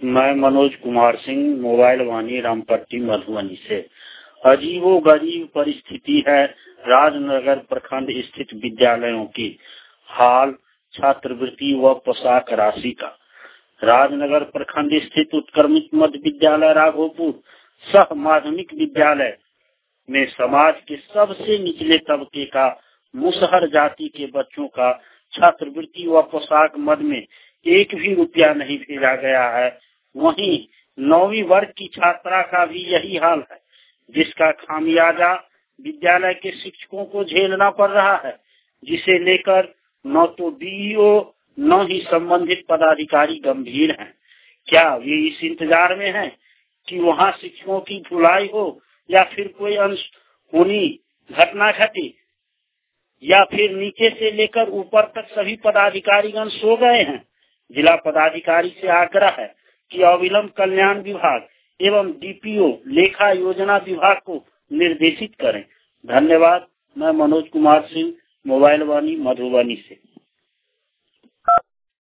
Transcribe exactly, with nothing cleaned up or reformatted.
मैं मनोज कुमार सिंह, मोबाइल वाणी रामपट्टी मधुबनी से। अजीबो गरीब परिस्थिति है राजनगर प्रखंड स्थित विद्यालयों की। हाल छात्रवृत्ति व पोशाक राशि का। राजनगर प्रखंड स्थित उत्क्रमित मध्य विद्यालय राघोपुर सह माध्यमिक विद्यालय में समाज के सबसे निचले तबके का मुसहर जाति के बच्चों का छात्रवृत्ति व पोशाक मद में एक भी रुपया नहीं भेजा गया है। वहीं नौवीं वर्ग की छात्रा का भी यही हाल है, जिसका खामियाजा विद्यालय के शिक्षकों को झेलना पड़ रहा है, जिसे लेकर न तो डीईओ न ही संबंधित पदाधिकारी गंभीर हैं। क्या वे इस इंतजार में हैं कि वहां शिक्षकों की धुलाई हो या फिर कोई अनहोनी घटना घटे, या फिर नीचे से लेकर ऊपर तक सभी पदाधिकारीगण सो गए हैं? जिला पदाधिकारी से आग्रह है कि अविलंब कल्याण विभाग एवं डीपीओ लेखा योजना विभाग को निर्देशित करें। धन्यवाद। मैं मनोज कुमार सिंह, मोबाइल वाणी मधुबनी से।